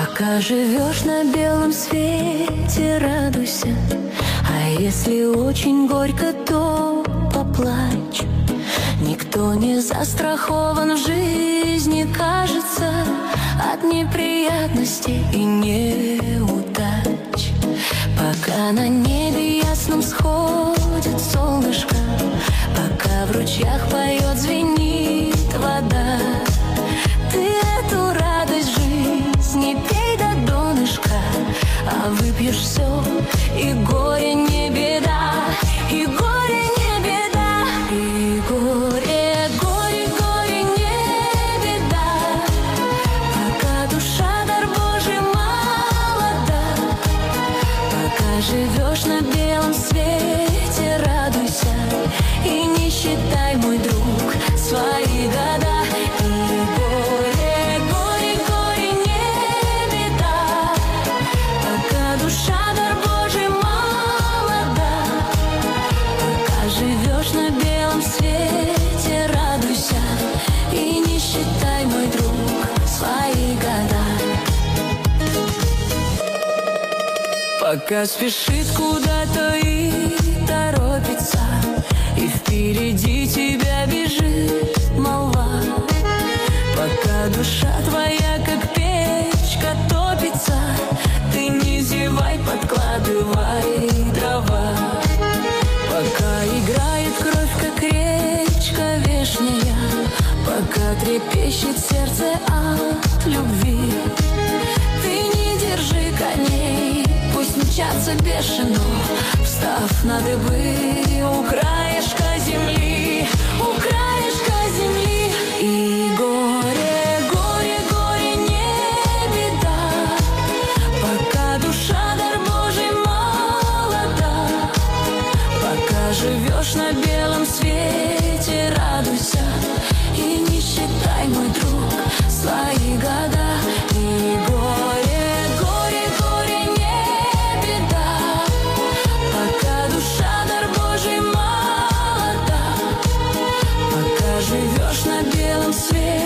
Пока живешь на белом свете, радуйся. А если очень горько, то поплачь. Никто не застрахован в жизни, кажется, от неприятностей и неудач. Пока на небе ясном сходит солнышко, пока в ручьях поет, звенит вода, ты эту радость жизни пей до донышка, а выпьешь все, и горе не беда, и горе не беда, и горе, горе, горе не беда. Пока душа, дар Божий, молода, пока живешь на белом свете, радуйся и не считай, мой друг, свои года. Живешь на белом свете, радуйся и не считай, мой друг, свои года. Пока спешит куда-то и торопится, и впереди тебя бежит молва, пока душа твоя, как печка, топится, ты не зевай, подкладывай дрова. Пока играет кровь, как речка вешняя, пока трепещет сердце от любви, ты не держи коней, пусть мчатся бешено, встав на дыбы у краешка земли, у краешка земли. И горе, горе, горе не беда, пока душа, дар Божий, молода, пока живешь на белом свете, радуйся и не считай, мой друг, свои года. И горе, горе, горе не беда, пока душа, дар Божий, молода, пока живешь на белом свете.